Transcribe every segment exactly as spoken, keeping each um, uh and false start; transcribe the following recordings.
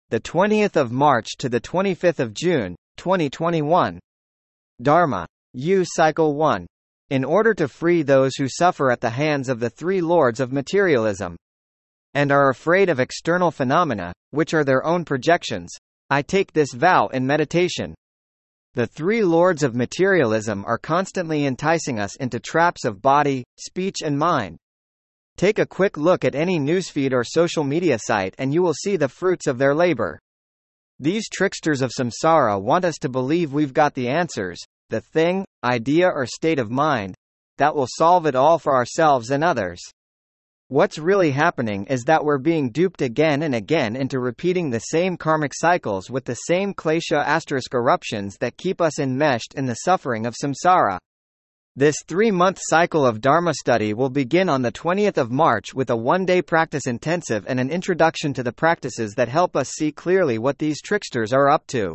the twentieth of March to the twenty-fifth of June, twenty twenty-one. Dharma. U Cycle one. In order to free those who suffer at the hands of the three lords of materialism and are afraid of external phenomena, which are their own projections, I take this vow in meditation. The three lords of materialism are constantly enticing us into traps of body, speech and mind. Take a quick look at any newsfeed or social media site and you will see the fruits of their labor. These tricksters of samsara want us to believe we've got the answers, the thing, idea or state of mind, that will solve it all for ourselves and others. What's really happening is that we're being duped again and again into repeating the same karmic cycles with the same klesha asterisk eruptions that keep us enmeshed in the suffering of samsara. This three-month cycle of Dharma study will begin on the twentieth of March with a one-day practice intensive and an introduction to the practices that help us see clearly what these tricksters are up to.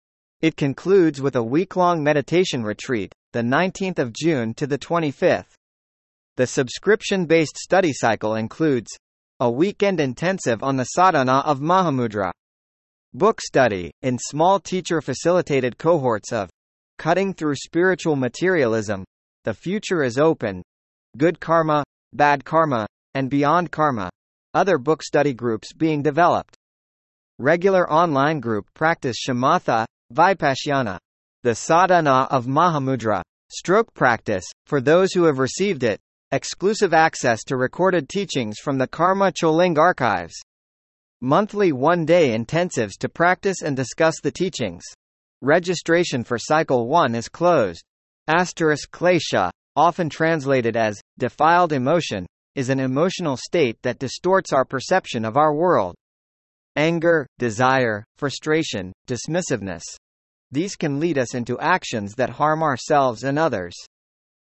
It concludes with a week-long meditation retreat, the nineteenth of June to the twenty-fifth. The subscription-based study cycle includes a weekend intensive on the sadhana of Mahamudra, book study, in small teacher-facilitated cohorts of Cutting Through Spiritual Materialism, The Future is Open, Good Karma, Bad Karma, and Beyond Karma, other book study groups being developed. Regular online group practice shamatha, vipassana, the sadhana of Mahamudra, stroke practice, for those who have received it, exclusive access to recorded teachings from the Karma Choling archives, monthly one-day intensives to practice and discuss the teachings. Registration for Cycle one is closed. Asterisk klesha, often translated as defiled emotion, is an emotional state that distorts our perception of our world. Anger, desire, frustration, dismissiveness. These can lead us into actions that harm ourselves and others.